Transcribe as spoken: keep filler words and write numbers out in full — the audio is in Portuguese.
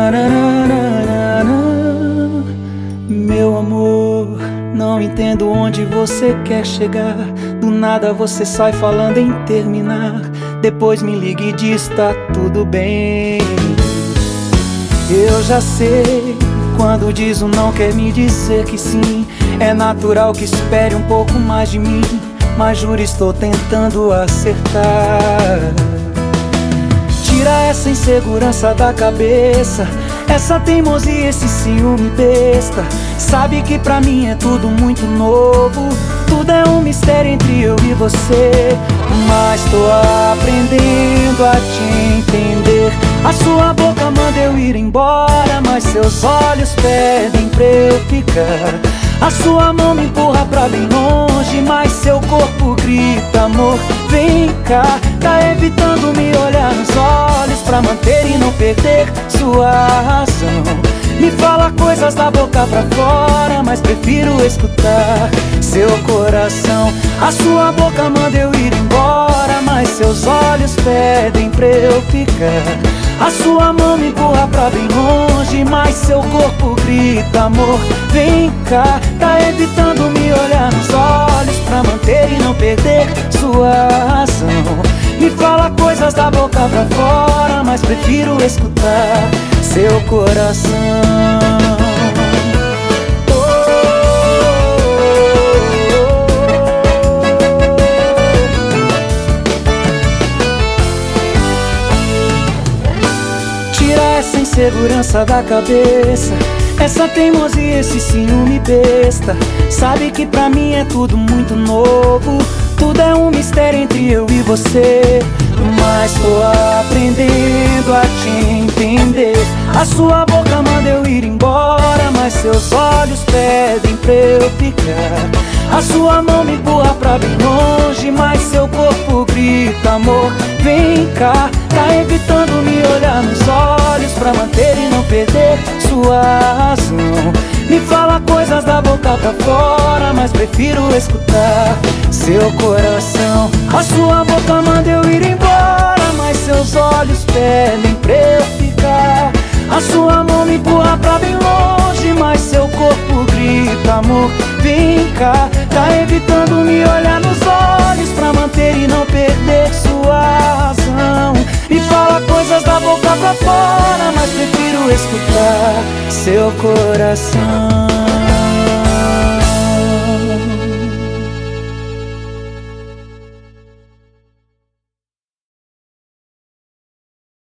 Meu amor, não entendo onde você quer chegar. Do nada você sai falando em terminar. Depois me liga e diz tá tudo bem. Eu já sei, quando diz o não quer me dizer que sim. É natural que espere um pouco mais de mim, mas juro estou tentando acertar. Tira essa insegurança da cabeça, essa teimosia, esse ciúme besta. Sabe que pra mim é tudo muito novo, tudo é um mistério entre eu e você. Mas tô aprendendo a te entender. A sua boca manda eu ir embora, mas seus olhos pedem pra eu ficar. A sua mão me empurra pra bem longe, mas seu corpo grita amor, vem cá. Tá evitando me olhar nos olhos pra manter e não perder sua razão. Me fala coisas da boca pra fora, mas prefiro escutar seu coração. A sua boca manda eu ir embora, mas seus olhos pedem pra eu ficar. A sua mão me empurra pra bem longe, mas seu corpo grita amor, vem cá. Tá evitando me olhar nos olhos pra manter e não perder sua razão. Me fala coisas da boca pra fora, mas prefiro escutar seu coração. Essa insegurança da cabeça, essa teimosia, esse ciúme besta. Sabe que pra mim é tudo muito novo, tudo é um mistério entre eu e você. Mas tô aprendendo a te entender. A sua boca manda eu ir embora, mas seus olhos pedem pra eu ficar. A sua mão me empurra pra bem longe, mas seu corpo grita amor, vem cá. Tá evitando me olhar nos olhos pra manter e não perder sua razão. Me fala coisas da boca pra fora, mas prefiro escutar seu coração. A sua boca manda eu ir embora, mas seus olhos pedem pra eu ficar. A sua mão me empurra pra bem longe, mas seu corpo grita amor, vem cá. Tá evitando me olhar nos olhos pra manter e não perder sua razão. Me fala coisas da boca pra fora, mas prefiro escutar seu coração.